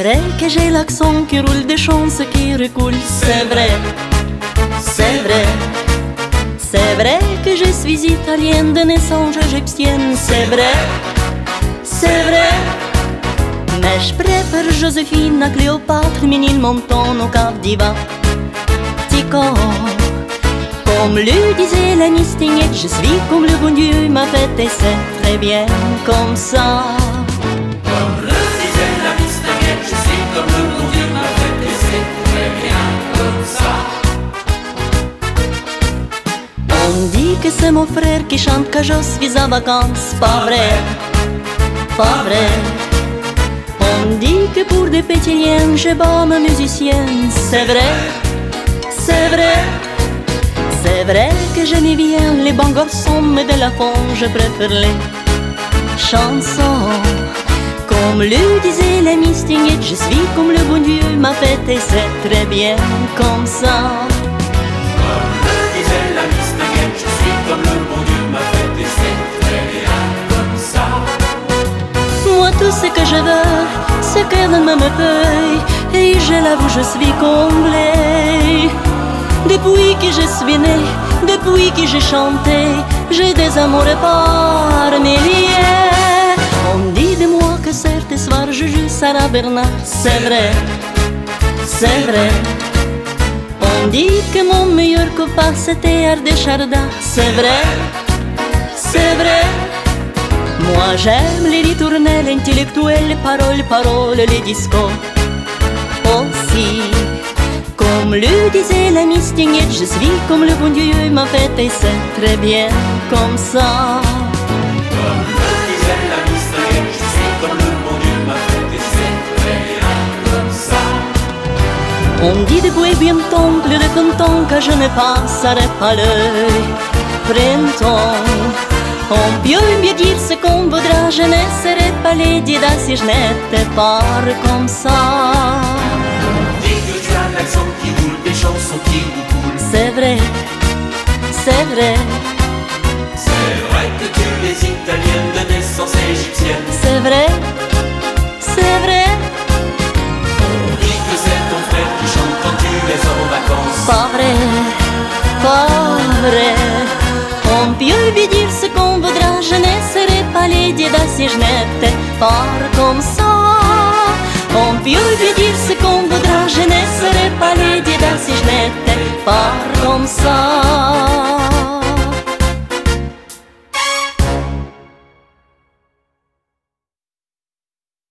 vrai que j'ai l'accent qui roule, des chances qui recoulent. C'est vrai, c'est vrai. C'est vrai que je suis italienne de naissance égyptienne. C'est vrai, c'est vrai. Mais je préfère Joséphine à Cléopâtre, Ménil, Montand au Cap d'Iva. Petit corps, comme le disait la Mistinguette, je suis comme le bon Dieu m'a fait et c'est très bien comme ça. Comme le disait la Mistinguette, je suis comme le bon Dieu m'a fait et c'est très bien comme ça. On dit que c'est mon frère qui chante quand je suis en vacances. Pas vrai, pas vrai. On dit que pour des petits liens, je bats ma musicienne. C'est vrai, c'est vrai. C'est vrai que j'aime bien les bons garçons, mais de la fond, je préfère les chansons. Comme le disait la Mistinguette, je suis comme le bon Dieu m'a fait et c'est très bien comme ça. Comme le disait la Mistinguette, je suis comme le bon Dieu m'a fait et c'est très bien comme ça. Moi tout ce que je veux, c'est qu'elle me paye, et je l'avoue je suis comblée. Depuis que je suis née, depuis que j'ai chanté, j'ai des amours par milliers. On dit de moi que certains soirs je joue Sarah Bernard. C'est vrai, c'est vrai. On dit que mon meilleur copain c'était Ardé Chardin. C'est vrai, c'est vrai. Moi j'aime les ritournelles intellectuelles, les paroles, les discours aussi. Comme le disait la Mistinguette, je suis comme le bon Dieu m'a fait et c'est très bien comme ça. Comme le disait la Mistinguette, je suis comme le bon Dieu m'a fait et c'est très bien comme ça. On dit depuis bien temps, plus de content que je ne passerai pas le printemps. On peut bien dire ce qu'on voudra, je ne serai pas Lédida si je n'étais pas comme ça. L'accent qui roule, des chansons qui vous coulent. C'est vrai, c'est vrai. C'est vrai que tu es italienne de naissance égyptienne. C'est vrai, c'est vrai. On dit que c'est ton frère qui chante quand tu es en vacances. Pas vrai, pas vrai. On peut lui dire ce qu'on voudra, je ne serai pas Lédida si je n'étais pas comme ça. On peut lui dire ce qu'on voudra, je ne serai pas Lédida si je n'étais pas comme ça.